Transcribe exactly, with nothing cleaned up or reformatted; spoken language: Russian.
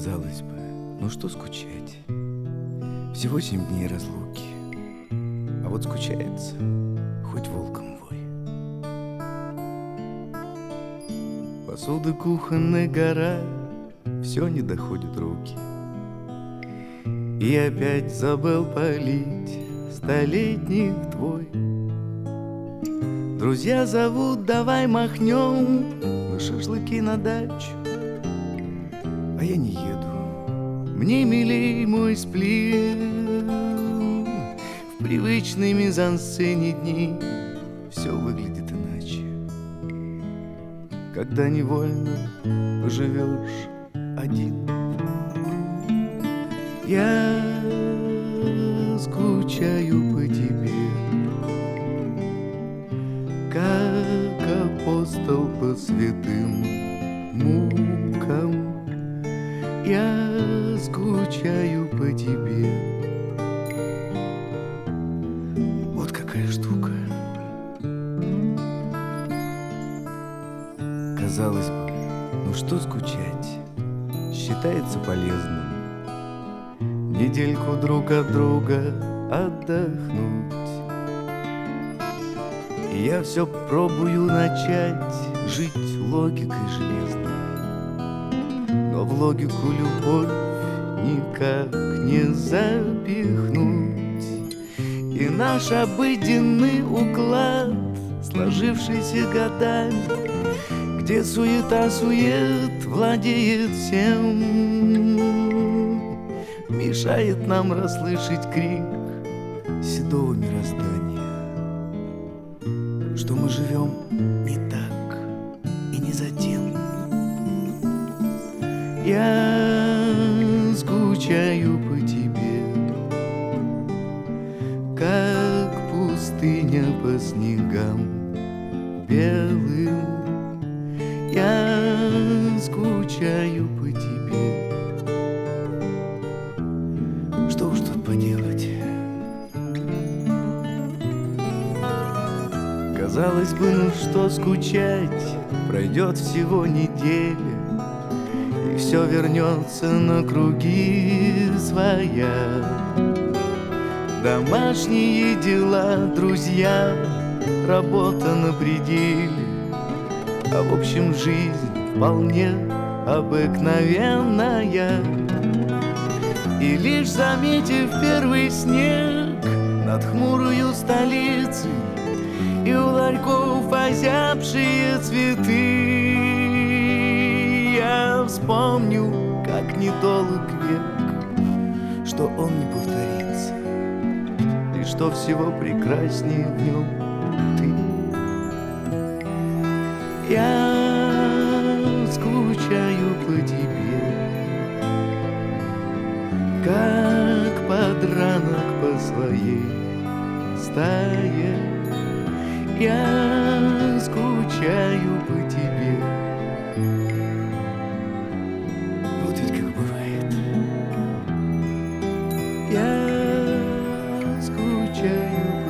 Казалось бы, ну что скучать? Всего семь дней разлуки, а вот скучается, хоть волком вой. Посуды кухонной гора, все не доходит руки. И опять забыл полить столетних твой. Друзья зовут, давай махнем на шашлыки на дачу, а я не еду. Мне милей мой сплин. В привычной мизансцене дней все выглядит иначе, когда невольно поживешь один. Я скучаю по тебе, как апостол по святым мукам. Я скучаю по тебе. Вот какая штука. Казалось бы, ну что скучать? Считается полезным недельку друг от друга отдохнуть. И я все пробую начать жить логикой железной, но в логику любовь никак не запихнуть. И наш обыденный уклад, сложившийся годами, где суета-сует владеет всем, мешает нам расслышать крик седого мироздания, что мы живем не так и не за тем. Я скучаю по тебе, как пустыня по снегам белым. Я скучаю по тебе. Что уж тут поделать? Казалось бы, ну что скучать? Пройдет всего неделя, и все вернется на круги своя. Домашние дела, друзья, работа на пределе, а в общем жизнь вполне обыкновенная. И лишь заметив первый снег над хмурою столицей и у ларьков озябшие цветы, я вспомню, как недолг век, что он не повторится, и что всего прекраснее в нем ты. Я скучаю по тебе, как подранок по своей стае. Я скучаю по тебе. Вот ведь как бывает. Я скучаю